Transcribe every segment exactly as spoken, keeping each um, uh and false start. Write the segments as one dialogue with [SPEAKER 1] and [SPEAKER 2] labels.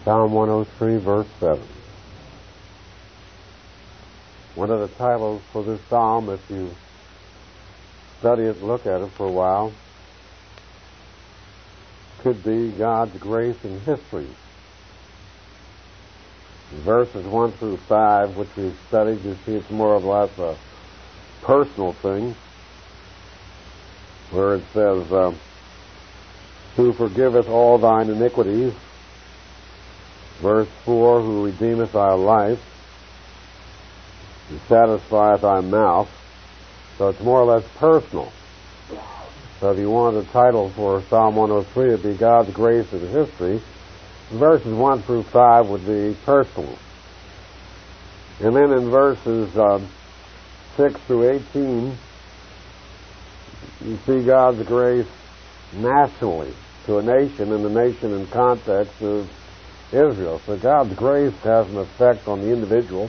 [SPEAKER 1] Psalm one oh three, verse seven. One of the titles for this psalm, if you study it and look at it for a while, could be God's grace in history. In verses one through five, which we've studied, you see it's more or less a personal thing, where it says, uh, who forgiveth all thine iniquities. Verse four, who redeemeth thy life, who satisfieth thy mouth. So it's more or less personal. So if you wanted a title for Psalm one oh three, it'd be God's grace in history. Verses one through five would be personal. And then in verses um, six through eighteen, you see God's grace nationally to a nation, and the nation in context is Israel. So God's grace has an effect on the individual,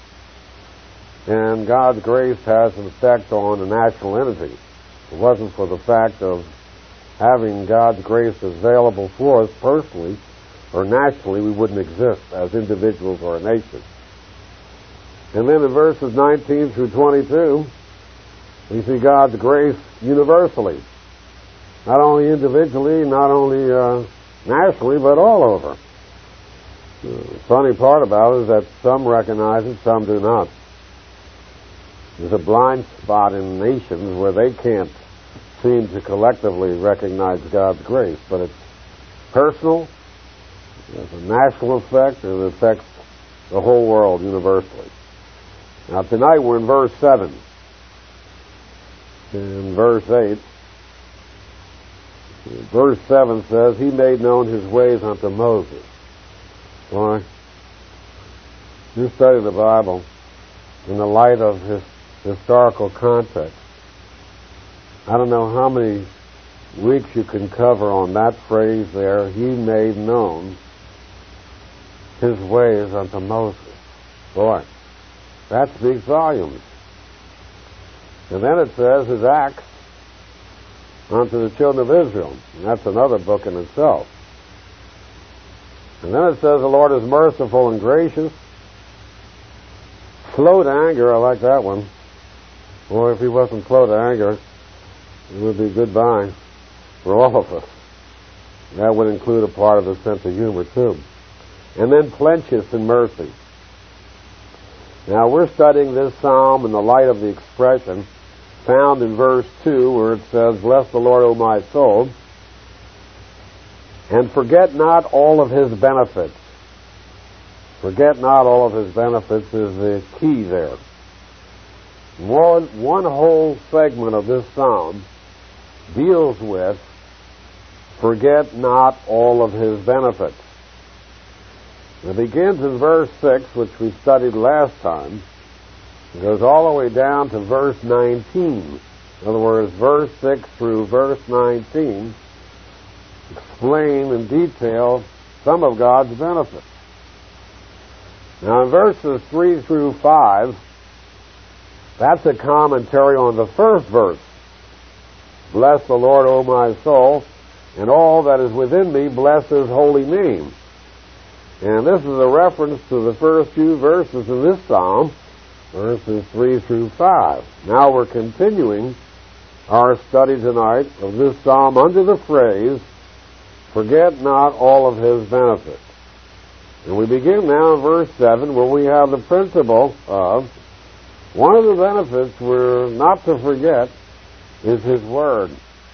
[SPEAKER 1] and God's grace has an effect on a national entity. If it wasn't for the fact of having God's grace available for us personally or nationally, we wouldn't exist as individuals or a nation. And then in verses nineteen through twenty-two, we see God's grace universally. Not only individually, not only uh, nationally, but all over. The funny part about it is that some recognize it, some do not. There's a blind spot in nations where they can't seem to collectively recognize God's grace, but it's personal, there's a national effect, and it affects the whole world universally. Now tonight we're in verse seven. In verse eight, verse seven says, He made known His ways unto Moses. Boy, you study the Bible in the light of his historical context. I don't know how many weeks you can cover on that phrase there, He made known His ways unto Moses. Boy, that speaks volumes. And then it says His acts unto the children of Israel. And that's another book in itself. And then it says the Lord is merciful and gracious, slow to anger. I like that one. Boy, if He wasn't slow to anger, it would be goodbye for all of us. That would include a part of the sense of humor too. And then plenteous in mercy. Now we're studying this psalm in the light of the expression found in verse two, where it says, Bless the Lord, O my soul, and forget not all of His benefits. Forget not all of His benefits is the key there. One, one whole segment of this psalm deals with forget not all of His benefits. It begins in verse six, which we studied last time. It goes all the way down to verse nineteen. In other words, verse six through verse nineteen explain in detail some of God's benefits. Now in verses three through five, that's a commentary on the first verse. Bless the Lord, O my soul, and all that is within me, bless His holy name. And this is a reference to the first few verses of this psalm, verses three through five. Now we're continuing our study tonight of this psalm under the phrase, forget not all of His benefits. And we begin now in verse seven, where we have the principle of one of the benefits we're not to forget is His Word.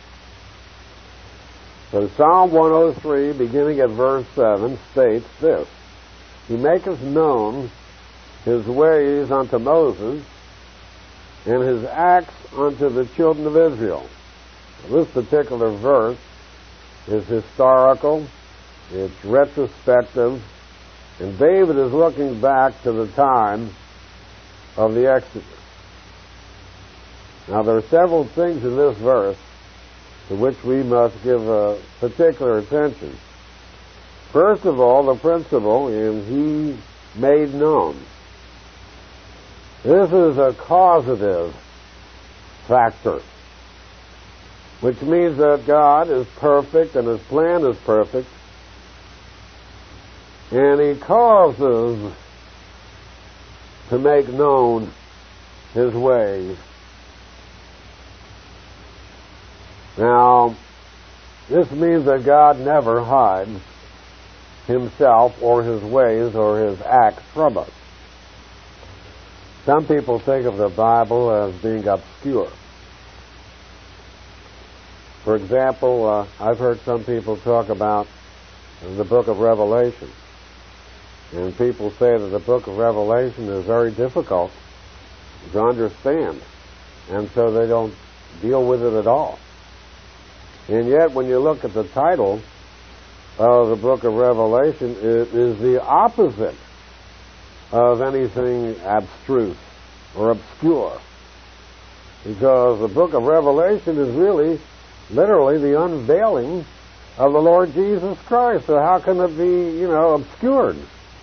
[SPEAKER 1] So Psalm one oh three, beginning at verse seven, states this, He maketh known His ways unto Moses, and His acts unto the children of Israel. Now, this particular verse is historical, it's retrospective, and David is looking back to the time of the Exodus. Now there are several things in this verse to which we must give a particular attention. First of all, the principle in He made known. This is a causative factor, which means that God is perfect and His plan is perfect, And he causes to make known his ways. Now, this means that God never hides himself or his ways or his acts from us. Some people think of the Bible as being obscure. For example, uh, I've heard some people talk about the book of Revelation. And people say that the book of Revelation is very difficult to understand. And so they don't deal with it at all. And yet, when you look at the title of the book of Revelation, it is the opposite of anything abstruse or obscure. Because the book of Revelation is really, literally, the unveiling of the Lord Jesus Christ. So how can it be, you know, obscured?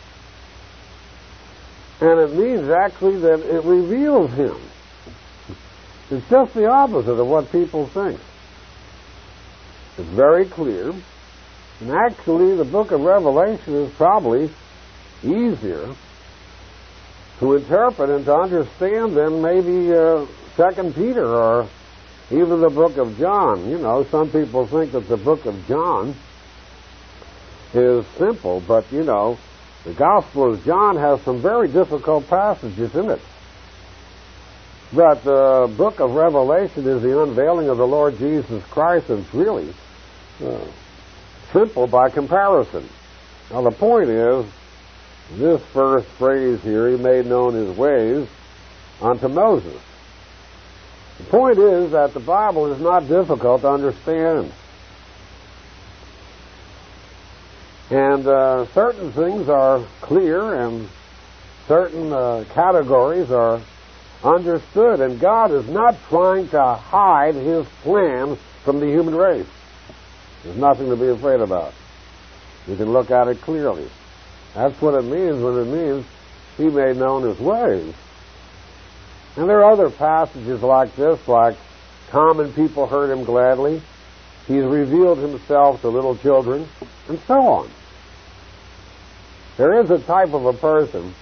[SPEAKER 1] And it means actually that it reveals him. It's just the opposite of what people think. It's very clear. And actually, the book of Revelation is probably easier to interpret and to understand than maybe uh, Second Peter or even the book of John. You know, some people think that the book of John is simple, but, you know, the Gospel of John has some very difficult passages in it. But the book of Revelation is the unveiling of the Lord Jesus Christ, and it's really uh, simple by comparison. Now, the point is, this first phrase here, he made known his ways unto Moses. The point is that the Bible is not difficult to understand. And uh, certain things are clear and certain uh, categories are understood. And God is not trying to hide his plan from the human race. There's nothing to be afraid about. You can look at it clearly. That's what it means when it means he made known his ways. And there are other passages like this, like common people heard him gladly. He's revealed himself to little children, and so on. There is a type of a person,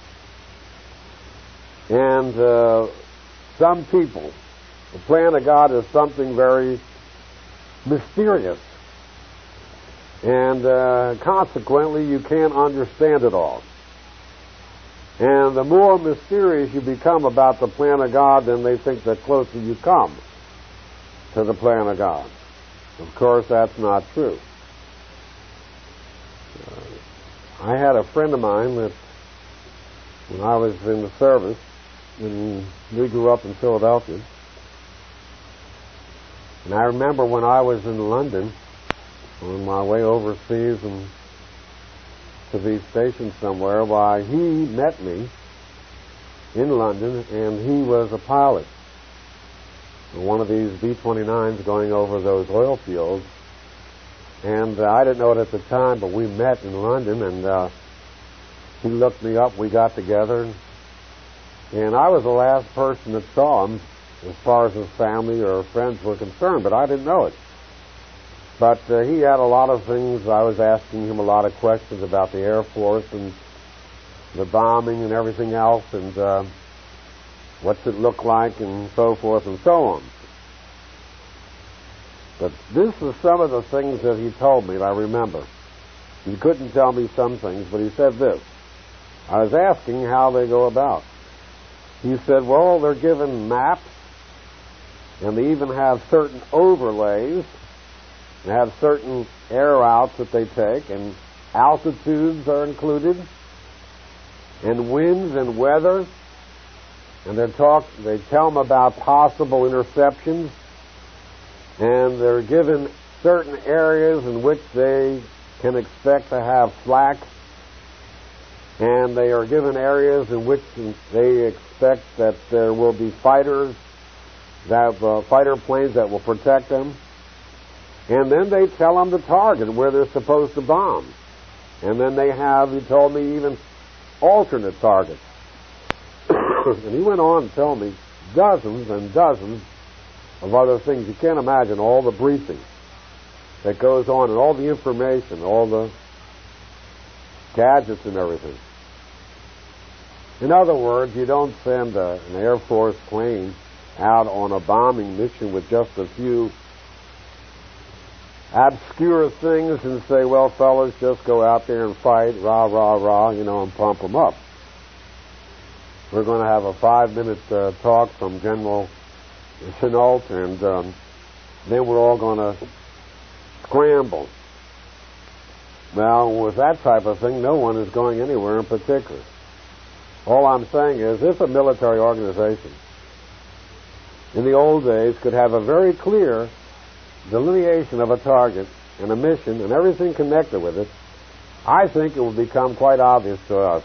[SPEAKER 1] and uh, some people, the plan of God is something very mysterious. And uh, consequently, you can't understand it all. And the more mysterious you become about the plan of God, then they think the closer you come to the plan of God. Of course, that's not true. Uh, I had a friend of mine that, when I was in the service, and we grew up in Philadelphia, and I remember when I was in London, on my way overseas and to be stationed somewhere, why, he met me in London, and he was a pilot. One of these B twenty-nines going over those oil fields. And uh, I didn't know it at the time, but we met in London, and uh, he looked me up, we got together, and, and I was the last person that saw him as far as his family or friends were concerned, but I didn't know it. But uh, he had a lot of things. I was asking him a lot of questions about the Air Force and the bombing and everything else, and uh, what's it look like, and so forth and so on. But this is some of the things that he told me, and I remember. He couldn't tell me some things, but he said this. I was asking how they go about. He said, well, they're given maps, and they even have certain overlays. They have certain air routes that they take, and altitudes are included, and winds and weather, and they talk. They tell them about possible interceptions, and they're given certain areas in which they can expect to have flak, and they are given areas in which they expect that there will be fighters, that have, uh, fighter planes that will protect them. And then they tell them the target where they're supposed to bomb. And then they have, he told me, even alternate targets. And he went on to tell me dozens and dozens of other things. You can't imagine all the briefing that goes on and all the information, all the gadgets and everything. In other words, you don't send a, an Air Force plane out on a bombing mission with just a few obscure things and say, well, fellas, just go out there and fight, rah, rah, rah, you know, and pump them up. We're going to have a five-minute uh, talk from General Chenault, and um, then we're all going to scramble. Now, with that type of thing, no one is going anywhere in particular. All I'm saying is, if a military organization in the old days could have a very clear delineation of a target and a mission and everything connected with it, I think it will become quite obvious to us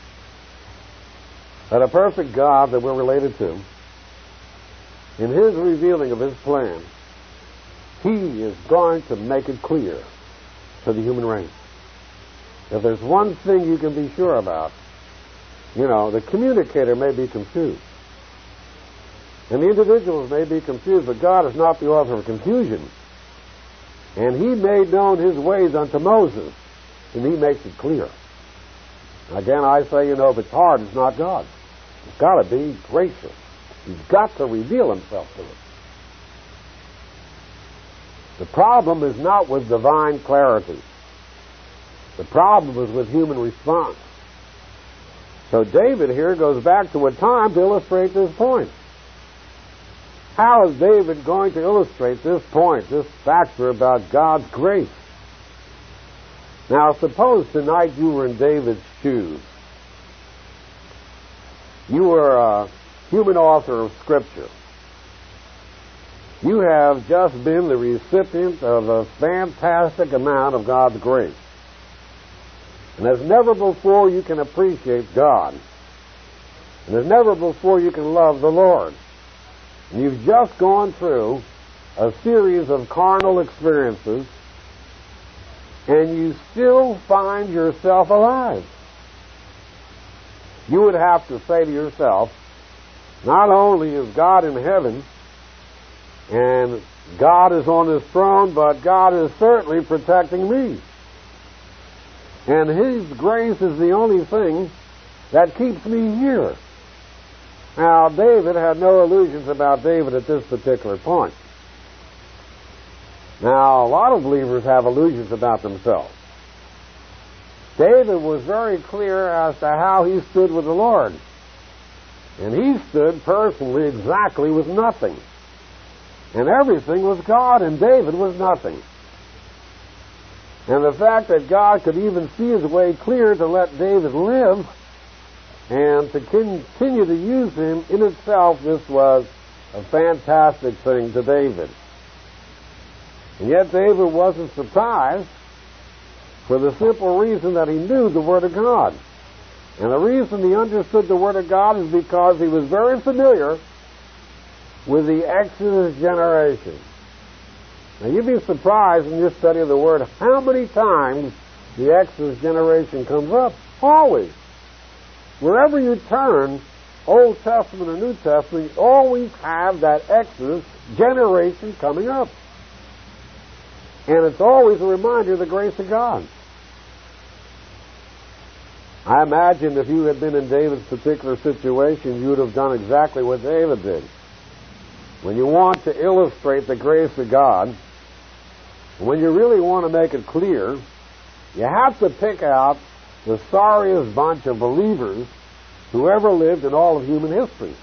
[SPEAKER 1] that a perfect God that we're related to, in His revealing of His plan, He is going to make it clear to the human race. If there's one thing you can be sure about, you know, the communicator may be confused, and the individuals may be confused, but God is not the author of confusion. And He made known His ways unto Moses, and He makes it clear. Again, I say, you know, if it's hard, it's not God. It's got to be gracious. He's got to reveal Himself to us. The problem is not with divine clarity. The problem is with human response. So David here goes back to a time to illustrate this point. How is David going to illustrate this point, this factor about God's grace? Now, suppose tonight you were in David's shoes. You were a human author of Scripture. You have just been the recipient of a fantastic amount of God's grace. And as never before you can appreciate God. And as never before you can love the Lord. And you've just gone through a series of carnal experiences, and you still find yourself alive. You would have to say to yourself, not only is God in heaven, and God is on His throne, but God is certainly protecting me. And His grace is the only thing that keeps me here. Now, David had no illusions about David at this particular point. Now, a lot of believers have illusions about themselves. David was very clear as to how he stood with the Lord. And he stood personally exactly with nothing. And everything was God, and David was nothing. And the fact that God could even see His way clear to let David live and to continue to use him, in itself, this was a fantastic thing to David. And yet David wasn't surprised, for the simple reason that he knew the Word of God. And the reason he understood the Word of God is because he was very familiar with the Exodus generation. Now, you'd be surprised in your study of the Word how many times the Exodus generation comes up. Always. Wherever you turn, Old Testament or New Testament, you always have that Exodus generation coming up. And it's always a reminder of the grace of God. I imagine if you had been in David's particular situation, you would have done exactly what David did. When you want to illustrate the grace of God, when you really want to make it clear, you have to pick out the sorriest bunch of believers who ever lived in all of human history.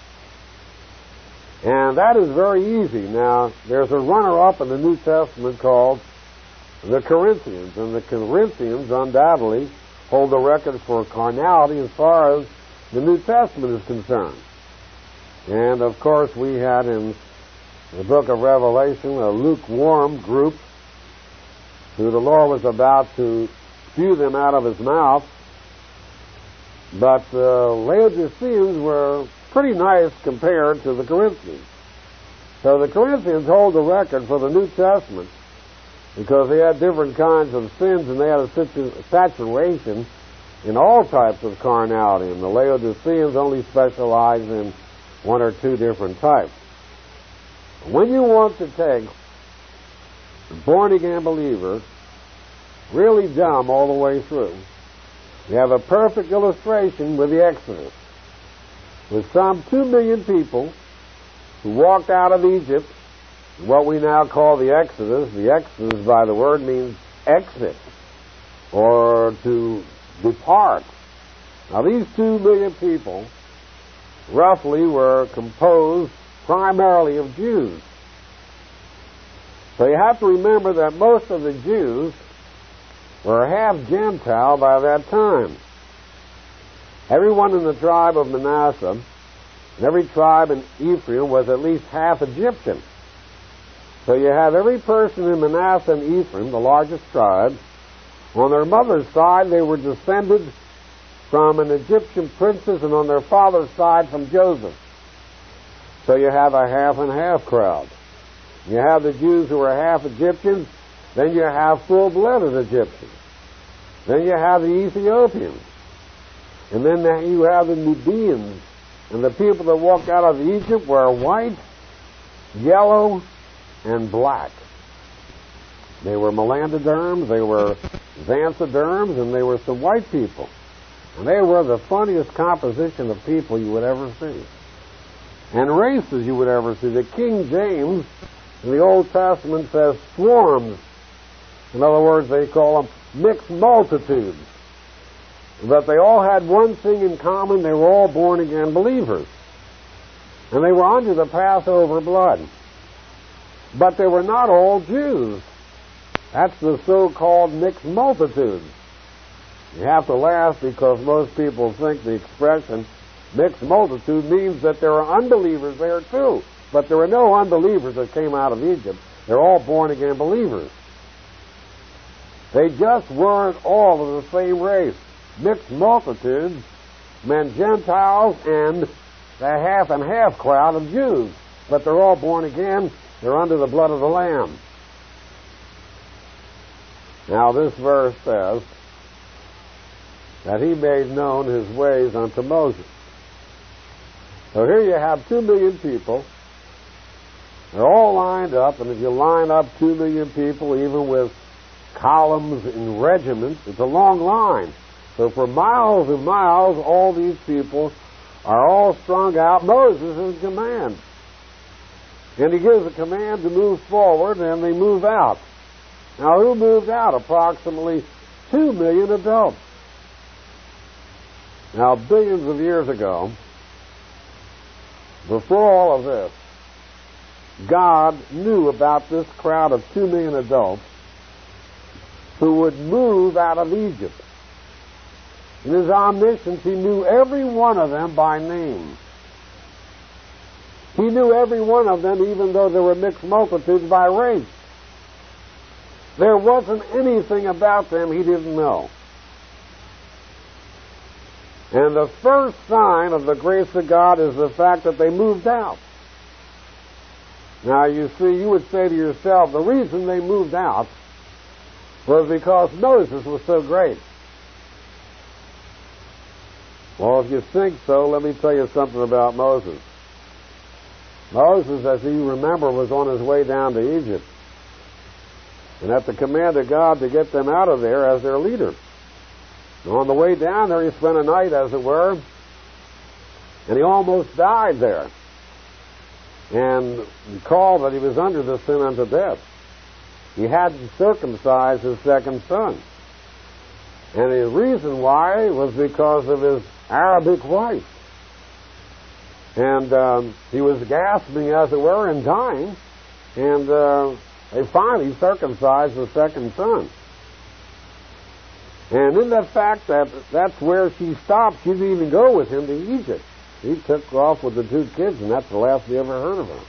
[SPEAKER 1] And that is very easy. Now, there's a runner-up in the New Testament called the Corinthians, and the Corinthians undoubtedly hold the record for carnality as far as the New Testament is concerned. And, of course, we had in the book of Revelation a lukewarm group who the Lord was about to spew them out of His mouth. But the uh, Laodiceans were pretty nice compared to the Corinthians. So the Corinthians hold the record for the New Testament because they had different kinds of sins, and they had a situ- saturation in all types of carnality, and the Laodiceans only specialized in one or two different types. When you want to take a born-again believer, really dumb all the way through, You have a perfect illustration with the Exodus, with some two million people who walked out of Egypt, what we now call the Exodus. The Exodus, by the word, means exit, or to depart. Now, these two million people, roughly, were composed primarily of Jews. So you have to remember that most of the Jews were half Gentile by that time. Everyone in the tribe of Manasseh and every tribe in Ephraim was at least half Egyptian. So you have every person in Manasseh and Ephraim, the largest tribes. On their mother's side, they were descended from an Egyptian princess, and on their father's side from Joseph. So you have a half and half crowd. You have the Jews who are half Egyptians, then you have full-blooded Egyptians. Then you have the Ethiopians. And then you have the Nubians. And the people that walked out of Egypt were white, yellow, and black. They were Melandoderms, they were Xanthoderms, and they were some white people. And they were the funniest composition of people you would ever see. And races you would ever see. The King James in the Old Testament says swarms. In other words, they call them mixed multitudes. But they all had one thing in common: they were all born-again believers. And they were under the Passover blood. But they were not all Jews. That's the so-called mixed multitudes. You have to laugh because most people think the expression mixed multitude means that there are unbelievers there too. But there were no unbelievers that came out of Egypt. They're all born-again believers. They just weren't all of the same race. Mixed multitudes meant Gentiles and the half and half crowd of Jews. But they're all born again. They're under the blood of the Lamb. Now this verse says that he made known his ways unto Moses. So here you have two million people. They're all lined up, and if you line up two million people, even with columns and regiments, it's a long line. So for miles and miles, all these people are all strung out. Moses is in command. And he gives a command to move forward, and they move out. Now, who moved out? Approximately two million adults. Now, billions of years ago, before all of this, God knew about this crowd of two million adults who would move out of Egypt. In his omniscience, he knew every one of them by name. He knew every one of them, even though there were mixed multitudes, by race. There wasn't anything about them he didn't know. And the first sign of the grace of God is the fact that they moved out. Now, you see, you would say to yourself, the reason they moved out was because Moses was so great. Well, if you think so, let me tell you something about Moses. Moses, as you remember, was on his way down to Egypt, and at the command of God to get them out of there as their leader. And on the way down there, he spent a night, as it were, and he almost died there. And recall that he was under the sin unto death. He hadn't circumcised his second son. And the reason why was because of his Arabic wife. And um, he was gasping, as it were, and dying. And uh, they finally circumcised the second son. And in the fact that that's where she stopped, she didn't even go with him to Egypt. He took off with the two kids, and that's the last we ever heard of her.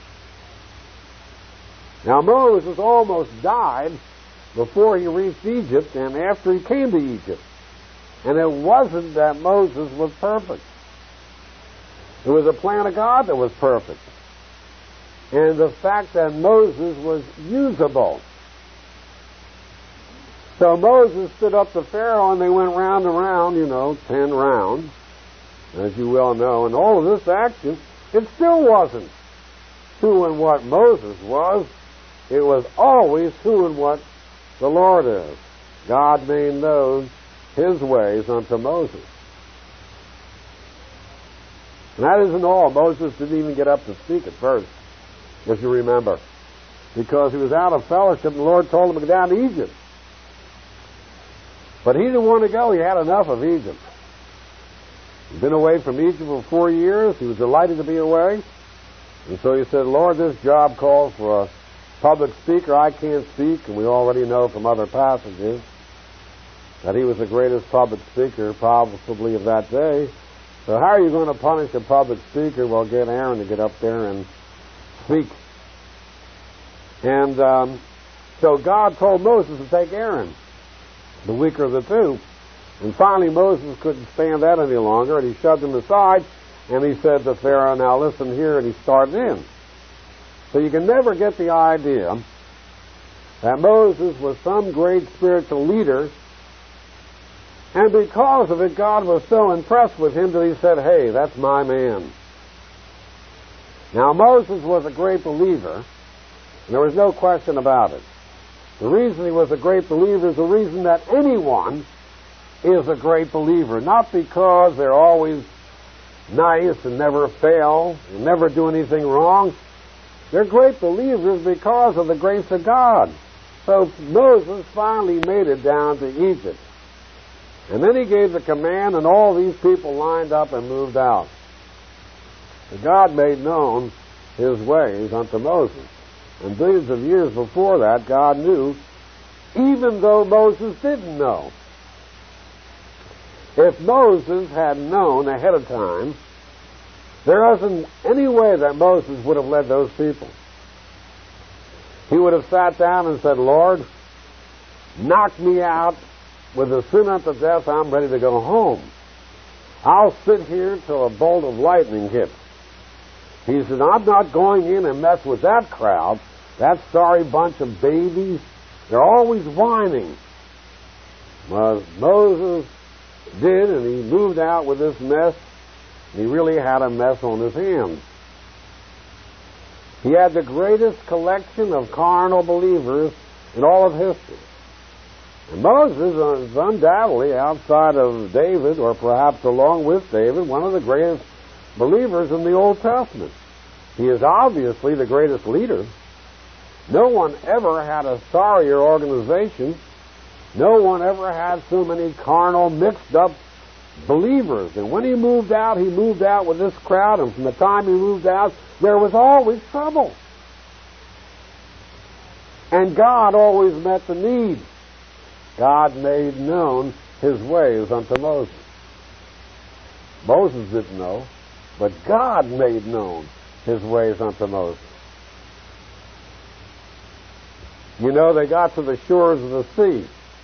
[SPEAKER 1] Now, Moses almost died before he reached Egypt and after he came to Egypt. And it wasn't that Moses was perfect. It was a plan of God that was perfect. And the fact that Moses was usable. So Moses stood up to Pharaoh, and they went round and round, you know, ten rounds, as you well know. And all of this action, it still wasn't who and what Moses was. It was always who and what the Lord is. God made known his ways unto Moses. And that isn't all. Moses didn't even get up to speak at first, if you remember, because he was out of fellowship, and the Lord told him to go down to Egypt. But he didn't want to go. He had enough of Egypt. He'd been away from Egypt for four years. He was delighted to be away. And so he said, Lord, this job calls for a public speaker. I can't speak. And we already know from other passages that he was the greatest public speaker probably of that day. So how are you going to punish a public speaker? Well, get Aaron to get up there and speak. And um, so God told Moses to take Aaron, the weaker of the two. And finally Moses couldn't stand that any longer, and he shoved him aside, and he said to Pharaoh, now listen here, and he started in. So you can never get the idea that Moses was some great spiritual leader, and because of it, God was so impressed with him that he said, hey, that's my man. Now, Moses was a great believer, and there was no question about it. The reason he was a great believer is the reason that anyone is a great believer, not because they're always nice and never fail and never do anything wrong. They're great believers because of the grace of God. So Moses finally made it down to Egypt. And then he gave the command, and all these people lined up and moved out. And God made known his ways unto Moses. And billions of years before that, God knew, even though Moses didn't know. If Moses had known ahead of time, there isn't any way that Moses would have led those people. He would have sat down and said, Lord, knock me out with a sin unto death, I'm ready to go home. I'll sit here till a bolt of lightning hits. He said, I'm not going in and mess with that crowd, that sorry bunch of babies. They're always whining. Well, Moses did, and he moved out with this mess. He really had a mess on his hands. He had the greatest collection of carnal believers in all of history. And Moses is undoubtedly, outside of David, or perhaps along with David, one of the greatest believers in the Old Testament. He is obviously the greatest leader. No one ever had a sorrier organization. No one ever had so many carnal, mixed-up believers. And when he moved out, he moved out with this crowd, and from the time he moved out, there was always trouble. And God always met the need. God made known his ways unto Moses. Moses didn't know, but God made known his ways unto Moses. You know, they got to the shores of the sea.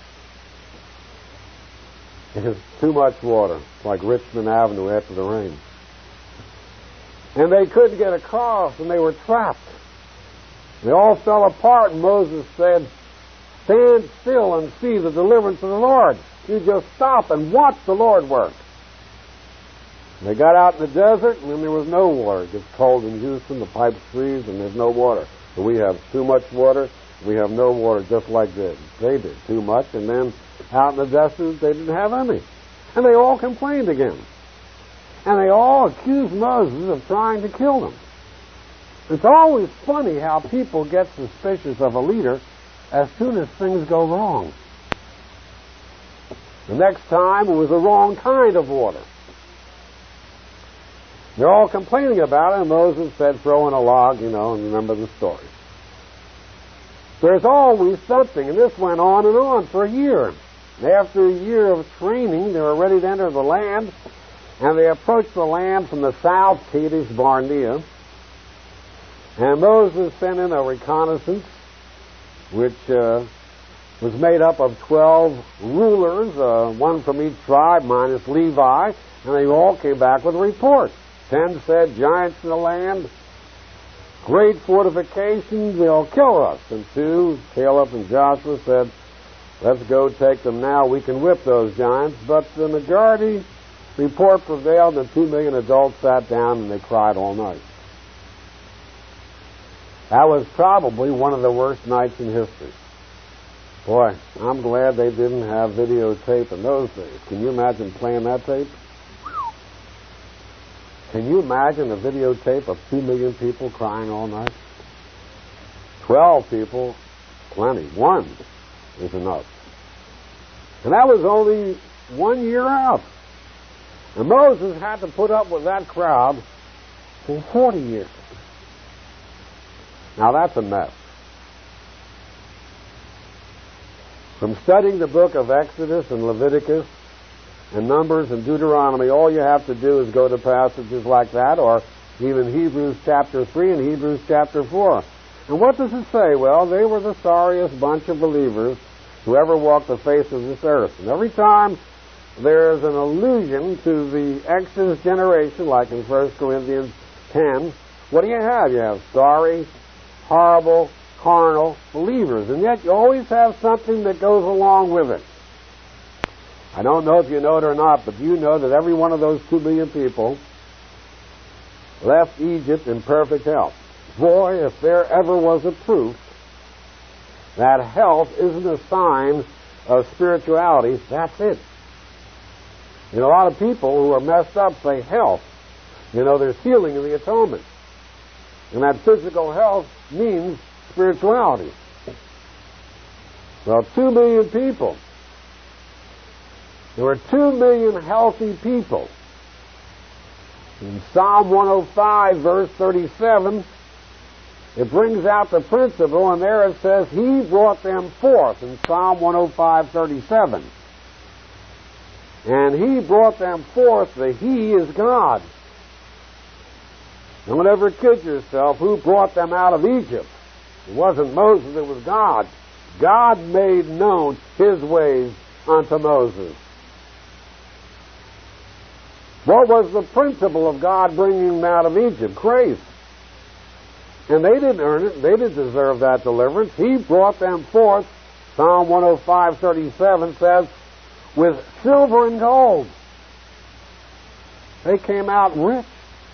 [SPEAKER 1] There's too much water, like Richmond Avenue after the rain. And they couldn't get across, and they were trapped. They all fell apart, and Moses said, stand still and see the deliverance of the Lord. You just stop and watch the Lord work. And they got out in the desert, and then there was no water. It gets cold in Houston, the pipes freeze, and there's no water. So we have too much water, we have no water, just like this. They did too much, and then out in the desert, they didn't have any. And they all complained again. And they all accused Moses of trying to kill them. It's always funny how people get suspicious of a leader as soon as things go wrong. The next time, it was the wrong kind of water. They're all complaining about it, and Moses said, throw in a log, you know, and remember the story. There's always something, and this went on and on for a year. After a year of training, they were ready to enter the land, and they approached the land from the south, Kadesh Barnea. And Moses sent in a reconnaissance, which uh, was made up of twelve rulers, uh, one from each tribe minus Levi, and they all came back with a report. Ten said, giants in the land, great fortifications, they'll kill us. And two, Caleb and Joshua, said, let's go take them now, we can whip those giants. But the majority report prevailed, and two million adults sat down and they cried all night. That was probably one of the worst nights in history. Boy, I'm glad they didn't have videotape in those days. Can you imagine playing that tape? Can you imagine a videotape of two million people crying all night? Twelve people, plenty. One is enough. And that was only one year out. And Moses had to put up with that crowd for forty years. Now that's a mess. From studying the book of Exodus and Leviticus and Numbers and Deuteronomy, all you have to do is go to passages like that, or even Hebrews chapter three and Hebrews chapter four. And what does it say? Well, they were the sorriest bunch of believers who ever walked the face of this earth. And every time there's an allusion to the Exodus generation, like in First Corinthians ten, what do you have? You have sorry, horrible, carnal believers. And yet you always have something that goes along with it. I don't know if you know it or not, but you know that every one of those two million people left Egypt in perfect health. Boy, if there ever was a proof that health isn't a sign of spirituality, that's it. You know, a lot of people who are messed up say health. You know, there's healing in the atonement. And that physical health means spirituality. Well, two million people. There were two million healthy people. In Psalm one oh five, verse thirty-seven, it brings out the principle, and there it says, He brought them forth, in Psalm one oh five, thirty-seven. And He brought them forth, the He is God. Don't ever kid yourself, who brought them out of Egypt? It wasn't Moses, it was God. God made known His ways unto Moses. What was the principle of God bringing them out of Egypt? Grace. And they didn't earn it. They didn't deserve that deliverance. He brought them forth, Psalm one oh five, thirty-seven says, with silver and gold. They came out rich.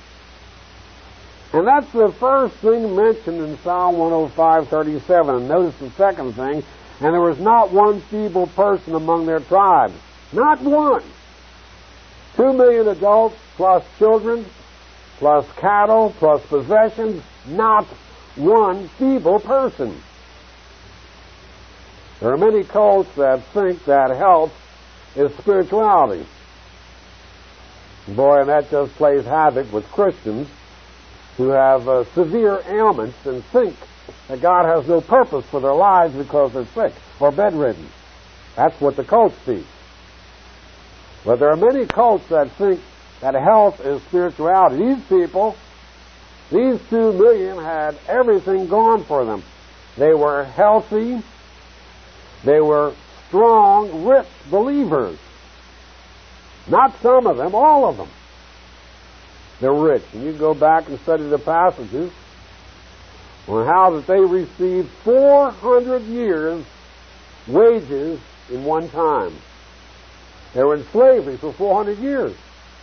[SPEAKER 1] And that's the first thing mentioned in Psalm one oh five, thirty-seven. And notice the second thing, and there was not one feeble person among their tribes. Not one. Two million adults, plus children, plus cattle, plus possessions, not one feeble person. There are many cults that think that health is spirituality. Boy, and that just plays havoc with Christians who have uh, severe ailments and think that God has no purpose for their lives because they're sick or bedridden. That's what the cults teach. But there are many cults that think that health is spirituality. These people, these two million, had everything gone for them. They were healthy. They were strong, rich believers. Not some of them, all of them. They're rich. And you go back and study the passages on how that they received four hundred years' wages in one time. They were in slavery for four hundred years.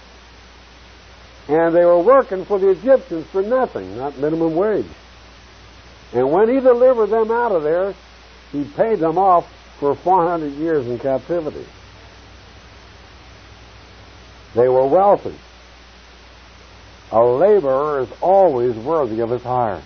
[SPEAKER 1] And they were working for the Egyptians for nothing, not minimum wage. And when He delivered them out of there, He paid them off for four hundred years in captivity. They were wealthy. A laborer is always worthy of his hire.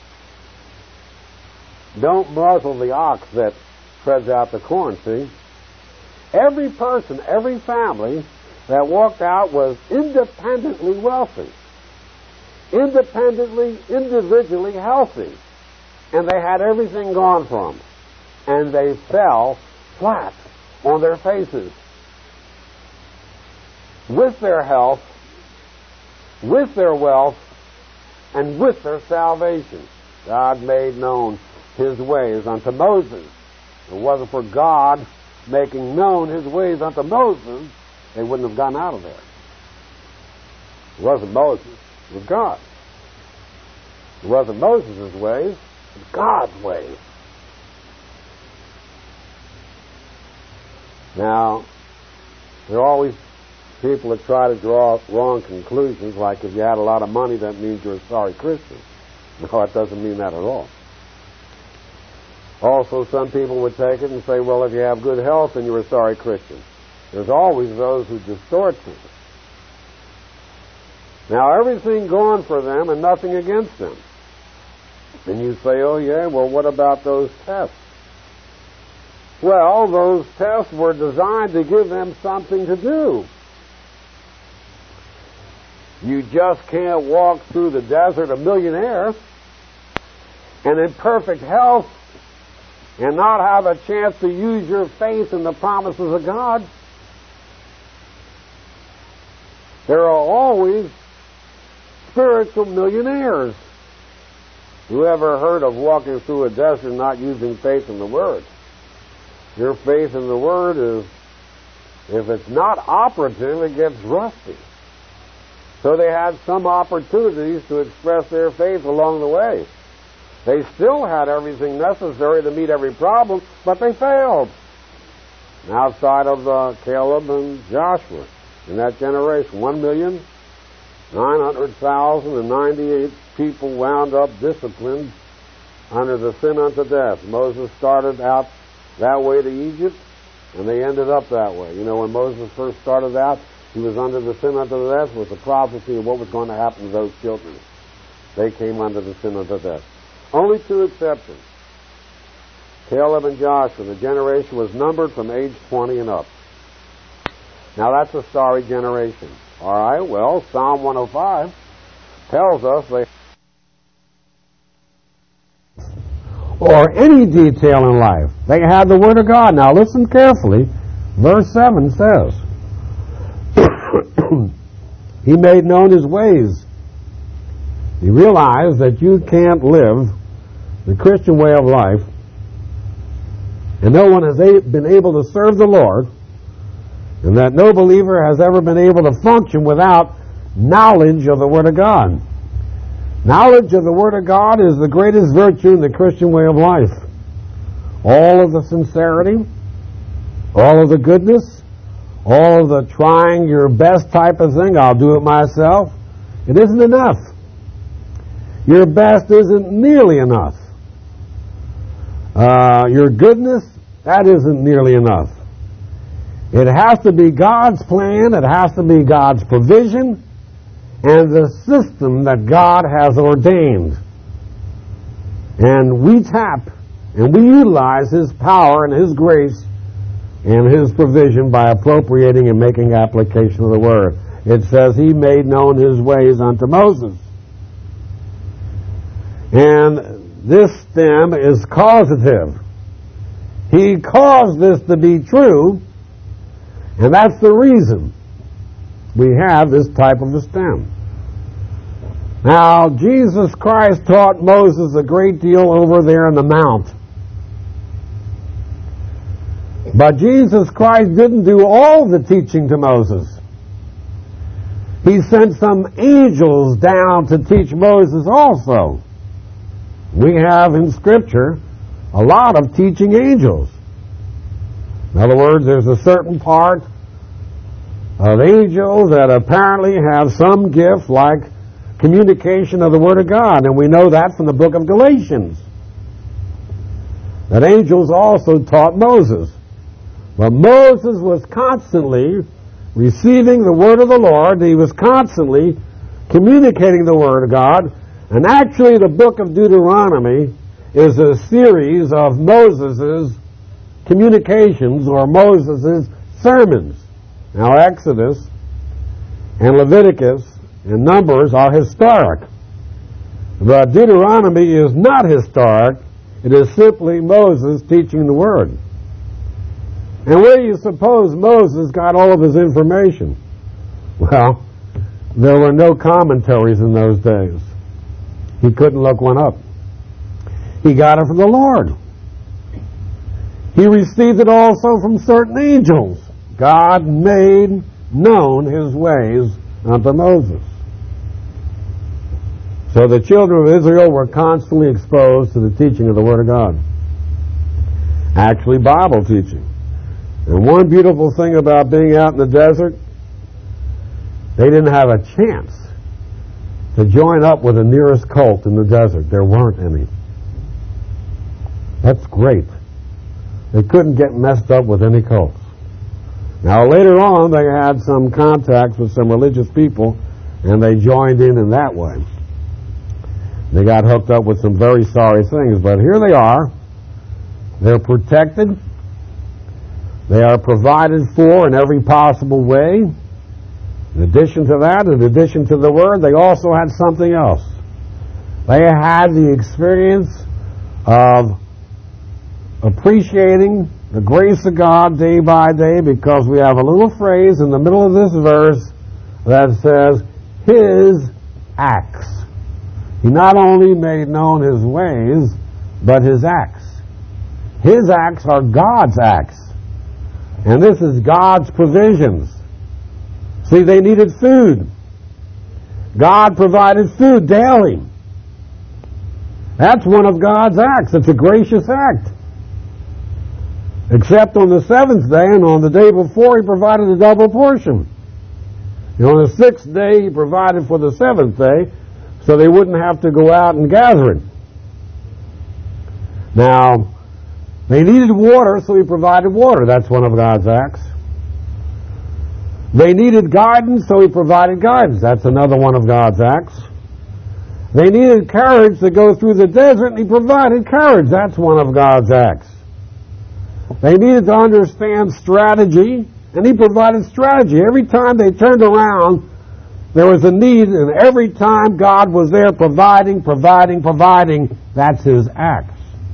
[SPEAKER 1] Don't muzzle the ox that treads out the corn, see? Every person, every family that walked out was independently wealthy, independently, individually healthy, and they had everything gone for them, and they fell flat on their faces. With their health, with their wealth, and with their salvation, God made known His ways unto Moses. If it wasn't for God making known His ways unto Moses, they wouldn't have gotten out of there. It wasn't Moses, it was God. It wasn't Moses' ways, it was God's ways. Now, there are always people that try to draw wrong conclusions, like if you had a lot of money, that means you're a sorry Christian. No, it doesn't mean that at all. Also, some people would take it and say, well, if you have good health, then you're a sorry Christian. There's always those who distort things. Now, everything going for them and nothing against them. And you say, oh, yeah, well, what about those tests? Well, those tests were designed to give them something to do. You just can't walk through the desert a millionaire and in perfect health and not have a chance to use your faith in the promises of God. There are always spiritual millionaires. Who ever heard of walking through a desert and not using faith in the Word? Your faith in the Word is, if it's not operative, it gets rusty. So they had some opportunities to express their faith along the way. They still had everything necessary to meet every problem, but they failed. Outside of uh, Caleb and Joshua in that generation, one million nine hundred thousand and ninety-eight people wound up disciplined under the sin unto death. Moses started out that way to Egypt, and they ended up that way. You know, when Moses first started out, he was under the sin unto death with the prophecy of what was going to happen to those children. They came under the sin unto death. Only two exceptions. Caleb and Joshua. The generation was numbered from age twenty and up. Now that's a sorry generation. All right, well, Psalm one oh five tells us they or any detail in life. They had the Word of God. Now listen carefully. Verse seven says, He made known His ways. You realize that you can't live the Christian way of life, and no one has been able to serve the Lord, and that no believer has ever been able to function without knowledge of the Word of God. Knowledge of the Word of God is the greatest virtue in the Christian way of life. All of the sincerity, all of the goodness, all of the trying your best type of thing, I'll do it myself, it isn't enough. Your best isn't nearly enough. Uh, your goodness, that isn't nearly enough. It has to be God's plan, it has to be God's provision, and the system that God has ordained. And we tap and we utilize His power and His grace and His provision by appropriating and making application of the Word. It says He made known His ways unto Moses. And this stem is causative. He caused this to be true, and that's the reason we have this type of a stem. Now, Jesus Christ taught Moses a great deal over there in the Mount. But Jesus Christ didn't do all the teaching to Moses. He sent some angels down to teach Moses also. We have in Scripture a lot of teaching angels. In other words, there's a certain part of angels that apparently have some gift like communication of the Word of God, and we know that from the book of Galatians. That angels also taught Moses. But Moses was constantly receiving the Word of the Lord. He was constantly communicating the Word of God. And actually the book of Deuteronomy is a series of Moses' communications or Moses' sermons. Now Exodus and Leviticus and Numbers are historic. But Deuteronomy is not historic. It is simply Moses teaching the Word. And where do you suppose Moses got all of his information? Well, there were no commentaries in those days. He couldn't look one up. He got it from the Lord. He received it also from certain angels. God made known His ways unto Moses. So the children of Israel were constantly exposed to the teaching of the Word of God. Actually, Bible teaching. And one beautiful thing about being out in the desert, they didn't have a chance to join up with the nearest cult in the desert. There weren't any. That's great. They couldn't get messed up with any cults. Now later on they had some contacts with some religious people and they joined in in that way. They got hooked up with some very sorry things, but here they are. They're protected. They are provided for in every possible way. In addition to that, in addition to the Word, they also had something else. They had the experience of appreciating the grace of God day by day, because we have a little phrase in the middle of this verse that says, His acts. He not only made known His ways, but His acts. His acts are God's acts. And this is God's provisions. See, they needed food. God provided food daily. That's one of God's acts. It's a gracious act. Except on the seventh day and on the day before, He provided a double portion. And on the sixth day, He provided for the seventh day, so they wouldn't have to go out and gather it. Now, they needed water, so He provided water. That's one of God's acts. They needed guidance, so He provided guidance. That's another one of God's acts. They needed courage to go through the desert, and He provided courage. That's one of God's acts. They needed to understand strategy, and He provided strategy. Every time they turned around, there was a need, and every time God was there providing, providing, providing. That's His acts.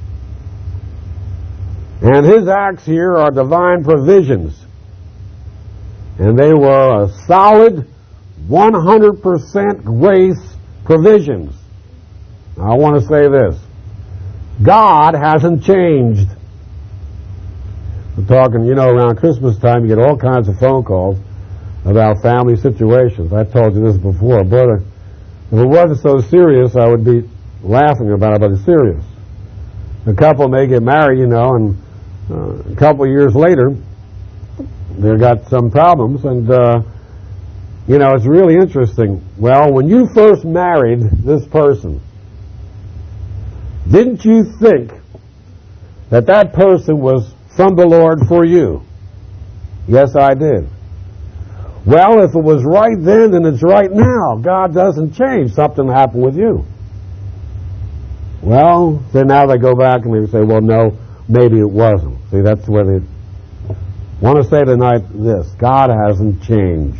[SPEAKER 1] And His acts here are divine provisions. And they were a solid one hundred percent grace provisions. Now, I want to say this. God hasn't changed. We're talking, you know, around Christmas time, you get all kinds of phone calls about family situations. I told you this before. Brother, if it wasn't so serious, I would be laughing about it, but it's serious. A couple may get married, you know, and uh, a couple of years later, they've got some problems, and, uh, you know, it's really interesting. Well, when you first married this person, didn't you think that that person was from the Lord for you? Yes, I did. Well, if it was right then, then it's right now. God doesn't change. Something happened with you. Well, then now they go back and they say, well, no, maybe it wasn't. See, that's where they want to say tonight this. God hasn't changed.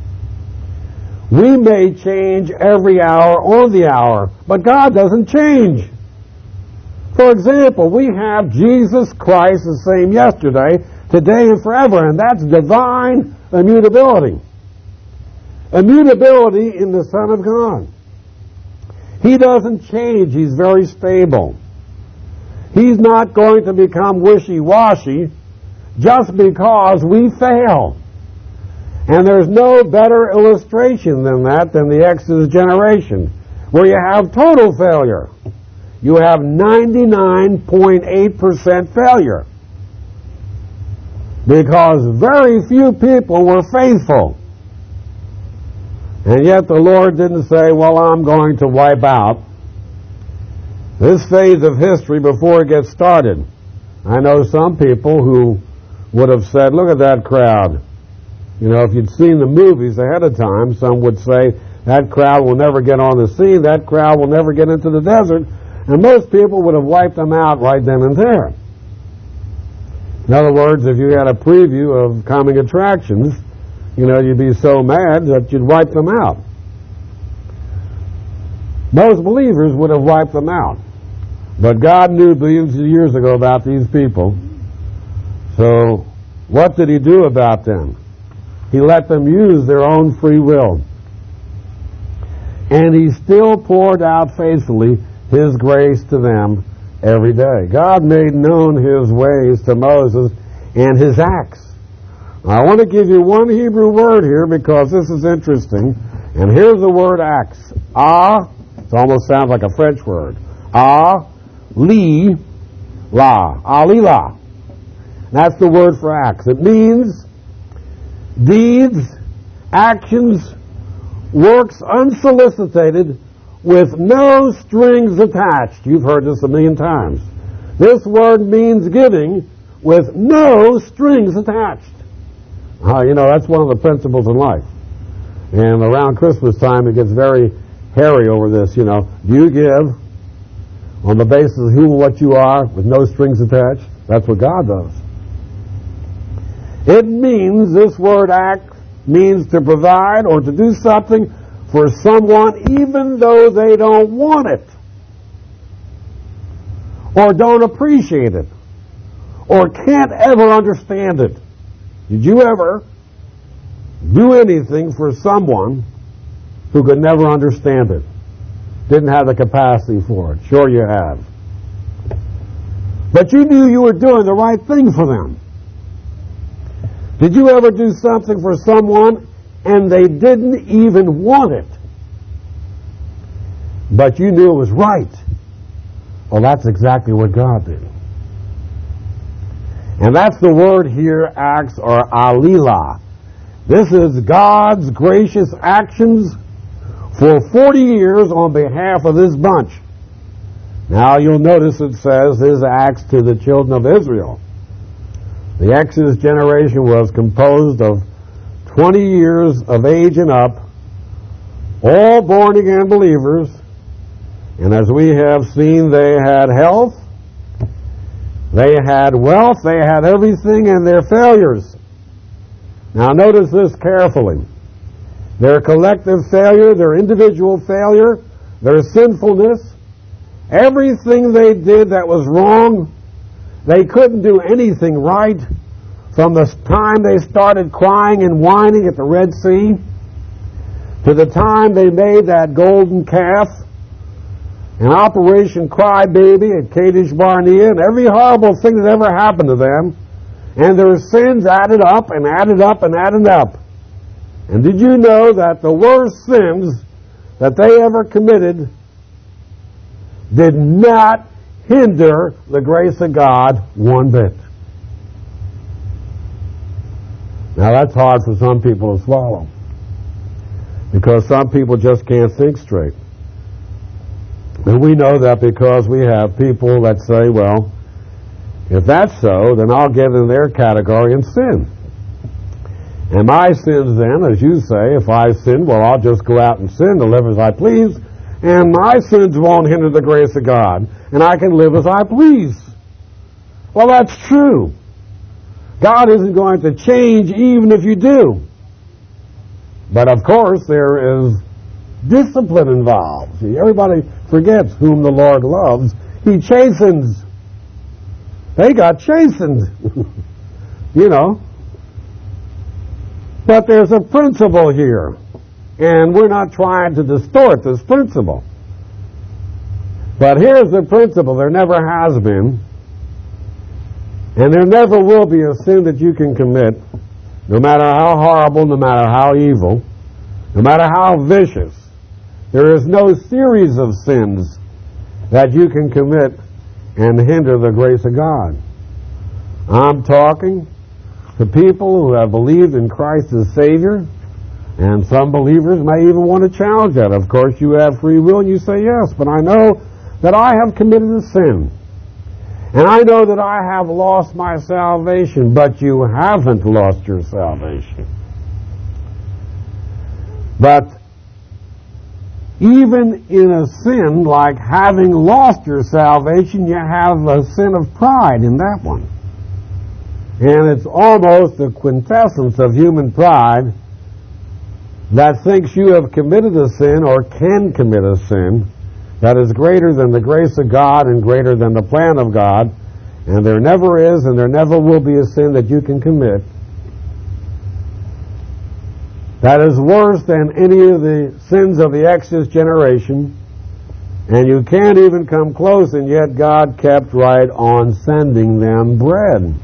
[SPEAKER 1] We may change every hour on the hour, but God doesn't change. For example, we have Jesus Christ the same yesterday, today, and forever, and that's divine immutability. Immutability in the Son of God. He doesn't change. He's very stable. He's not going to become wishy-washy just because we fail. And there's no better illustration than that than the Exodus generation, where you have total failure. You have ninety-nine point eight percent failure. Because very few people were faithful. And yet the Lord didn't say, well, I'm going to wipe out this phase of history before it gets started. I know some people who would have said, look at that crowd. You know, if you'd seen the movies ahead of time, some would say, that crowd will never get on the scene, that crowd will never get into the desert, and most people would have wiped them out right then and there. In other words, if you had a preview of coming attractions, you know, you'd be so mad that you'd wipe them out. Most believers would have wiped them out. But God knew billions of years ago about these people. So, what did He do about them? He let them use their own free will. And He still poured out faithfully His grace to them every day. God made known His ways to Moses and His acts. I want to give you one Hebrew word here because this is interesting. And here's the word acts. Ah, it almost sounds like a French word. Ah, li, la. Alila. That's the word for acts. It means deeds, actions, works unsolicited with no strings attached. You've heard this a million times. This word means giving with no strings attached. Uh, you know, that's one of the principles in life. And around Christmas time, it gets very hairy over this, you know. Do you give on the basis of who and what you are with no strings attached? That's what God does. It means, this word act means to provide or to do something for someone even though they don't want it, or don't appreciate it, or can't ever understand it. Did you ever do anything for someone who could never understand it? Didn't have the capacity for it? Sure you have. But you knew you were doing the right thing for them. Did you ever do something for someone and they didn't even want it, but you knew it was right? Well, that's exactly what God did. And that's the word here, acts, or alila. This is God's gracious actions for forty years on behalf of this bunch. Now you'll notice it says his acts to the children of Israel. The Exodus generation was composed of twenty years of age and up, all born again believers, and as we have seen, they had health, they had wealth, they had everything, and their failures. Now notice this carefully. Their collective failure, their individual failure, their sinfulness, everything they did that was wrong, they couldn't do anything right from the time they started crying and whining at the Red Sea to the time they made that golden calf and Operation Crybaby at Kadesh Barnea and every horrible thing that ever happened to them, and their sins added up and added up and added up. And did you know that the worst sins that they ever committed did not hinder the grace of God one bit? Now that's hard for some people to swallow, because some people just can't think straight. And we know that because we have people that say, well, if that's so, then I'll get in their category and sin. And my sins then, as you say, if I sin, well, I'll just go out and sin to live as I please, and my sins won't hinder the grace of God, and I can live as I please. Well, that's true. God isn't going to change even if you do. But of course, there is discipline involved. See, everybody forgets whom the Lord loves, He chastens. They got chastened. You know. But there's a principle here, and we're not trying to distort this principle. But here's the principle. There never has been, and there never will be a sin that you can commit, no matter how horrible, no matter how evil, no matter how vicious. There is no series of sins that you can commit and hinder the grace of God. I'm talking to people who have believed in Christ as Savior, and some believers may even want to challenge that. Of course, you have free will and you say yes, but I know that I have committed a sin. And I know that I have lost my salvation, but you haven't lost your salvation. But even in a sin like having lost your salvation, you have a sin of pride in that one. And it's almost the quintessence of human pride that thinks you have committed a sin or can commit a sin that is greater than the grace of God and greater than the plan of God, and there never is and there never will be a sin that you can commit that is worse than any of the sins of the Exodus generation, and you can't even come close, and yet God kept right on sending them bread.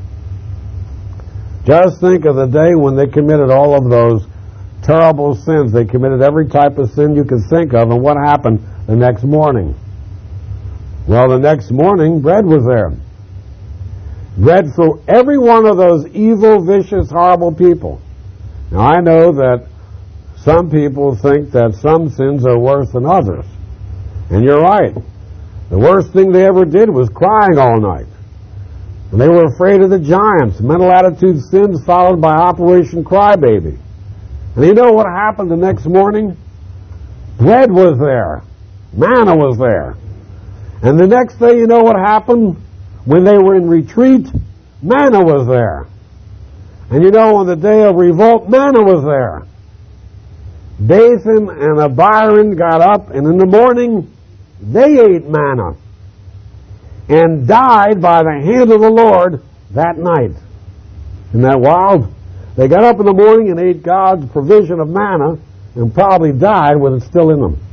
[SPEAKER 1] Just think of the day when they committed all of those terrible sins. They committed every type of sin you could think of, and what happened the next morning? Well, the next morning, bread was there. Bread for every one of those evil, vicious, horrible people. Now, I know that some people think that some sins are worse than others. And you're right. The worst thing they ever did was crying all night. And they were afraid of the giants. Mental attitude sins followed by Operation Crybaby. And you know what happened the next morning? Bread was there. Manna was there. And the next day, you know what happened? When they were in retreat, manna was there. And you know, on the day of revolt, manna was there. Dathan and Abiram got up, and in the morning, they ate manna and died by the hand of the Lord that night. Isn't that wild? They got up in the morning and ate God's provision of manna and probably died with it still in them.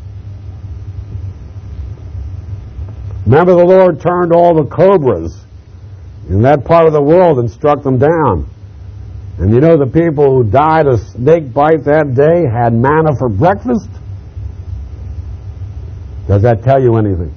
[SPEAKER 1] Remember, the Lord turned all the cobras in that part of the world and struck them down. And you know, the people who died of snake bite that day had manna for breakfast? Does that tell you anything?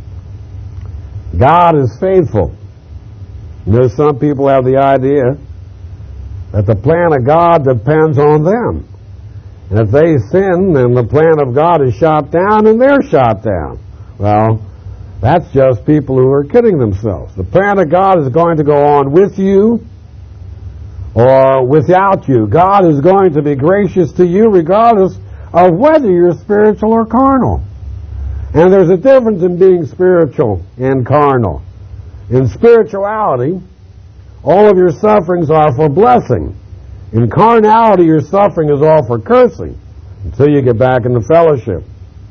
[SPEAKER 1] God is faithful. You know, some people have the idea that the plan of God depends on them. And if they sin, then the plan of God is shot down and they're shot down. Well, that's just people who are kidding themselves. The plan of God is going to go on with you or without you. God is going to be gracious to you regardless of whether you're spiritual or carnal. And there's a difference in being spiritual and carnal. In spirituality, all of your sufferings are for blessing. In carnality, your suffering is all for cursing until you get back into fellowship.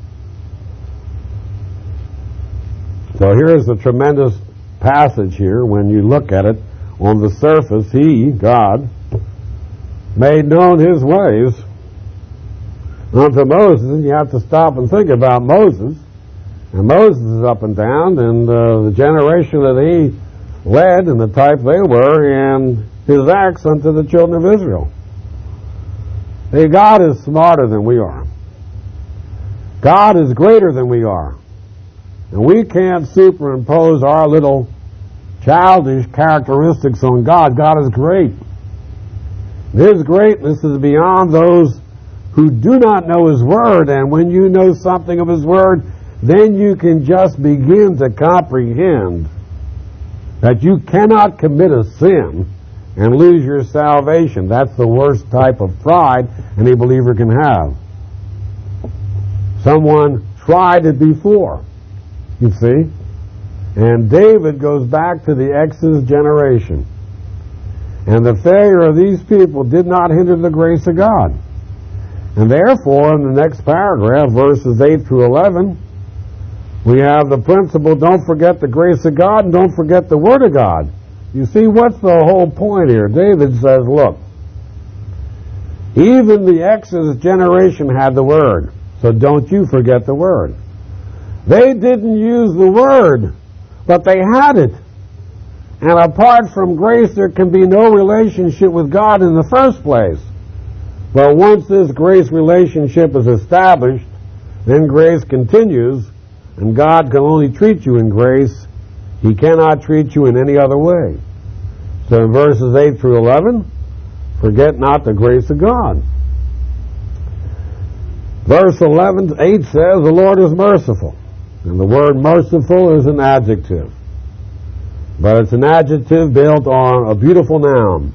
[SPEAKER 1] So here's a tremendous passage here. When you look at it on the surface, He, God, made known His ways unto Moses. And you have to stop and think about Moses. And Moses is up and down, and uh, the generation that he led and the type they were, and his acts unto the children of Israel. Hey, God is smarter than we are. God is greater than we are. And we can't superimpose our little childish characteristics on God. God is great. His greatness is beyond those who do not know His Word, and when you know something of His Word, then you can just begin to comprehend that you cannot commit a sin and lose your salvation. That's the worst type of pride any believer can have. Someone tried it before, you see. And David goes back to the Exodus generation. And the failure of these people did not hinder the grace of God. And therefore, in the next paragraph, verses eight through eleven, we have the principle, don't forget the grace of God and don't forget the Word of God. You see, what's the whole point here? David says, look, even the Exodus generation had the Word, so don't you forget the Word. They didn't use the Word, but they had it. And apart from grace, there can be no relationship with God in the first place. But once this grace relationship is established, then grace continues, and God can only treat you in grace. He cannot treat you in any other way. So in verses eight through eleven, forget not the grace of God. Verse eleven, eight says, the Lord is merciful. And the word merciful is an adjective. But it's an adjective built on a beautiful noun.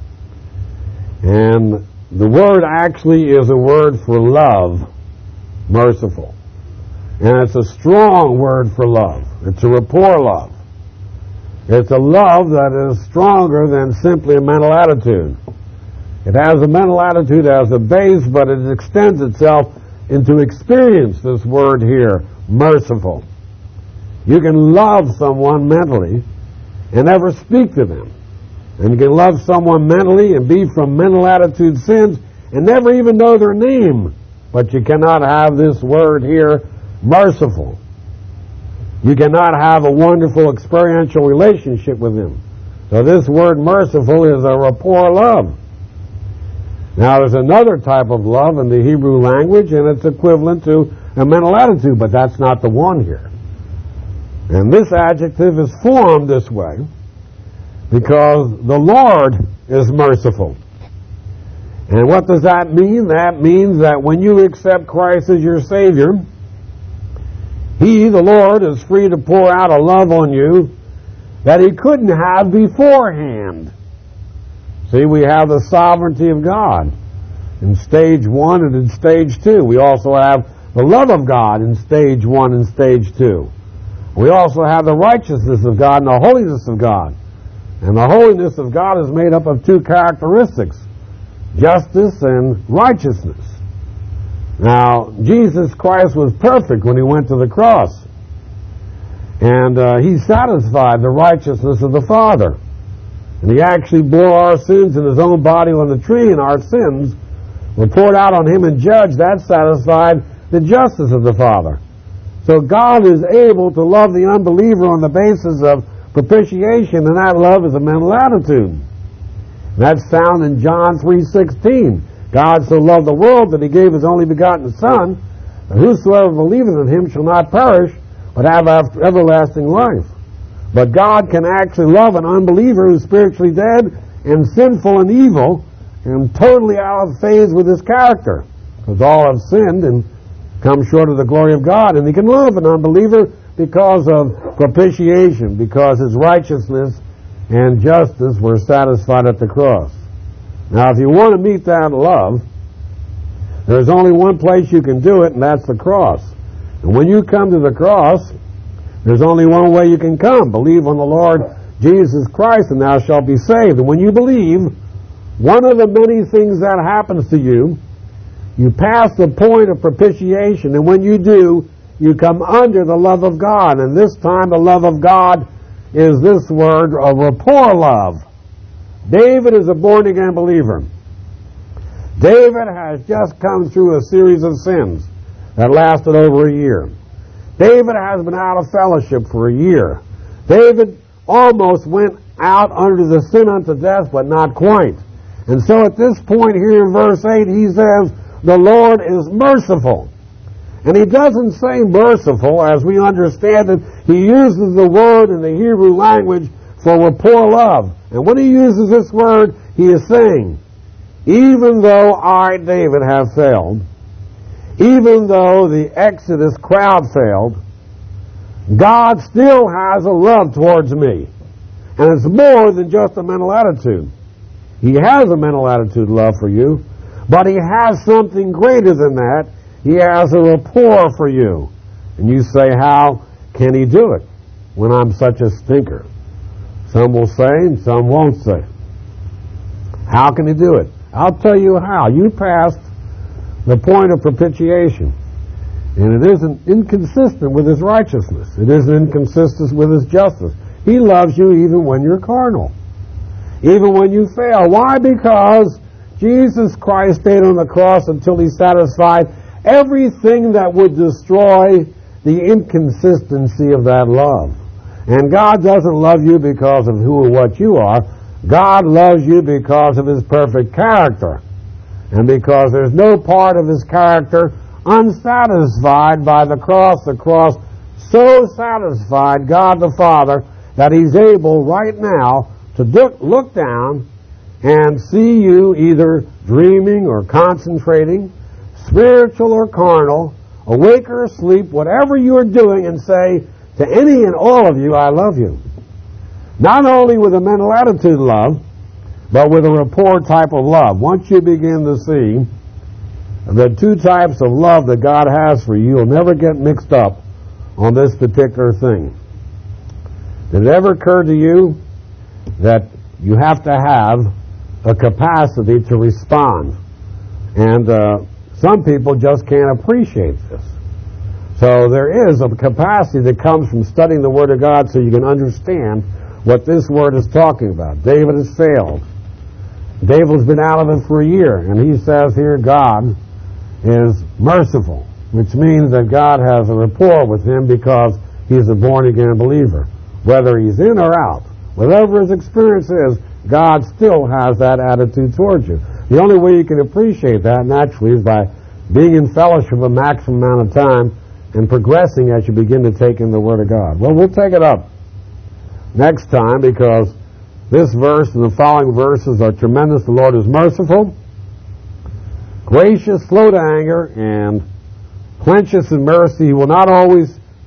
[SPEAKER 1] And the word actually is a word for love, merciful. And it's a strong word for love. It's a rapport love. It's a love that is stronger than simply a mental attitude. It has a mental attitude as a base, but it extends itself into experience, this word here, merciful. You can love someone mentally and never speak to them. And you can love someone mentally and be from mental attitude sins and never even know their name. But you cannot have this word here, merciful. You cannot have a wonderful experiential relationship with Him. So this word merciful is a rapport love. Now there's another type of love in the Hebrew language, and it's equivalent to a mental attitude, but that's not the one here. And this adjective is formed this way because the Lord is merciful. And what does that mean? That means that when you accept Christ as your Savior, He, the Lord, is free to pour out a love on you that He couldn't have beforehand. See, we have the sovereignty of God in stage one and in stage two. We also have the love of God in stage one and stage two. We also have the righteousness of God and the holiness of God. And the holiness of God is made up of two characteristics: justice and righteousness. Now, Jesus Christ was perfect when He went to the cross. And uh, He satisfied the righteousness of the Father. And He actually bore our sins in His own body on the tree, and our sins were poured out on Him and judged. That satisfied the justice of the Father. So God is able to love the unbeliever on the basis of propitiation, and that love is a mental attitude. That's found in John three sixteen. God so loved the world that He gave His only begotten Son, that whosoever believeth in Him shall not perish, but have everlasting life. But God can actually love an unbeliever who's spiritually dead and sinful and evil and totally out of phase with His character, because all have sinned and come short of the glory of God. And He can love an unbeliever because of propitiation, because His righteousness and justice were satisfied at the cross. Now, if you want to meet that love, there's only one place you can do it, and that's the cross. And when you come to the cross, there's only one way you can come: believe on the Lord Jesus Christ, and thou shalt be saved. And when you believe, one of the many things that happens to you, you pass the point of propitiation, and when you do, you come under the love of God. And this time the love of God is this word, a rapport love. David is a born-again believer. David has just come through a series of sins that lasted over a year. David has been out of fellowship for a year. David almost went out under the sin unto death, but not quite. And so at this point here in verse eight, he says, the Lord is merciful. And he doesn't say merciful as we understand it. He uses the word in the Hebrew language for rapport love. And when he uses this word, he is saying, even though I, David, have failed, even though the Exodus crowd failed, God still has a love towards me. And it's more than just a mental attitude. He has a mental attitude love for you, but he has something greater than that. He has a rapport for you. And you say, how can he do it when I'm such a stinker? Some will say and some won't say. How can he do it? I'll tell you how. You passed the point of propitiation, and it isn't inconsistent with his righteousness. It isn't inconsistent with his justice. He loves you even when you're carnal, even when you fail. Why? Because Jesus Christ stayed on the cross until he satisfied everything that would destroy the inconsistency of that love. And God doesn't love you because of who or what you are. God loves you because of his perfect character, and because there's no part of his character unsatisfied by the cross. The cross so satisfied God the Father that he's able right now to look down and see you either dreaming or concentrating, spiritual or carnal, awake or asleep, whatever you're doing, and say to any and all of you, I love you. Not only with a mental attitude love, but with a rapport type of love. Once you begin to see the two types of love that God has for you, you'll never get mixed up on this particular thing. Did it ever occur to you that you have to have a capacity to respond? And uh, some people just can't appreciate this. So there is a capacity that comes from studying the Word of God so you can understand what this Word is talking about. David has failed. David's been out of it for a year, and he says here God is merciful, which means that God has a rapport with him because he's a born-again believer. Whether he's in or out, whatever his experience is, God still has that attitude towards you. The only way you can appreciate that, naturally, is by being in fellowship a maximum amount of time and progressing as you begin to take in the Word of God. Well, we'll take it up next time, because this verse and the following verses are tremendous. The Lord is merciful, gracious, slow to anger, and plenteous in mercy. He will not always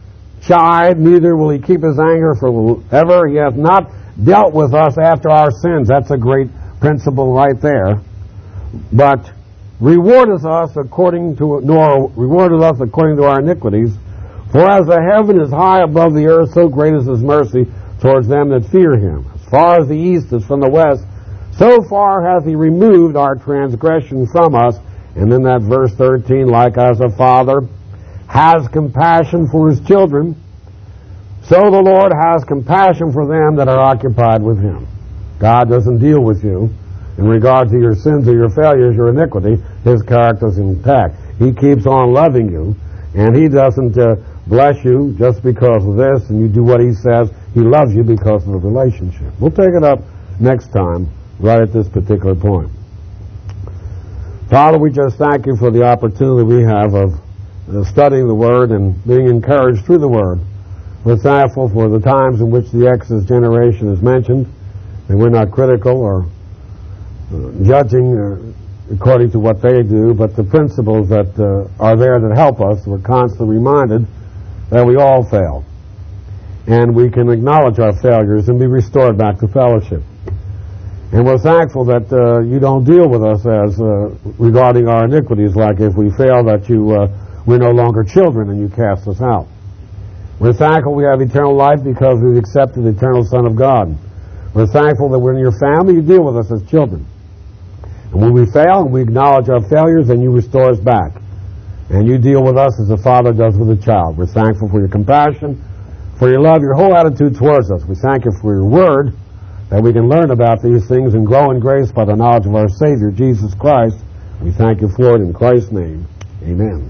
[SPEAKER 1] chide, neither will he keep his anger forever. He hath not dealt with us after our sins. That's a great principle right there. But rewardeth us according to, nor rewardeth us according to our iniquities. For as the heaven is high above the earth, so great is his mercy towards them that fear him. As far as the east is from the west, so far hath he removed our transgression from us. And then that verse thirteen, like as a father has compassion for his children, so the Lord has compassion for them that are occupied with him. God doesn't deal with you in regard to your sins or your failures, your iniquity. His character is intact. He keeps on loving you, and he doesn't uh, bless you just because of this, and you do what he says. He loves you because of the relationship. We'll take it up next time, right at this particular point. Father, we just thank you for the opportunity we have of uh, studying the Word and being encouraged through the Word. We're thankful for the times in which the Exodus generation is mentioned, and we're not critical or uh, judging uh, according to what they do, but the principles that uh, are there that help us. We're constantly reminded that we all fail, and we can acknowledge our failures and be restored back to fellowship. And we're thankful that uh, you don't deal with us as uh, regarding our iniquities, like if we fail that you uh, we're no longer children and you cast us out. We're thankful we have eternal life because we've accepted the eternal Son of God. We're thankful that we're in your family. You deal with us as children. And when we fail and we acknowledge our failures, then you restore us back. And you deal with us as a father does with a child. We're thankful for your compassion, for your love, your whole attitude towards us. We thank you for your word, that we can learn about these things and grow in grace by the knowledge of our Savior, Jesus Christ. We thank you for it in Christ's name. Amen.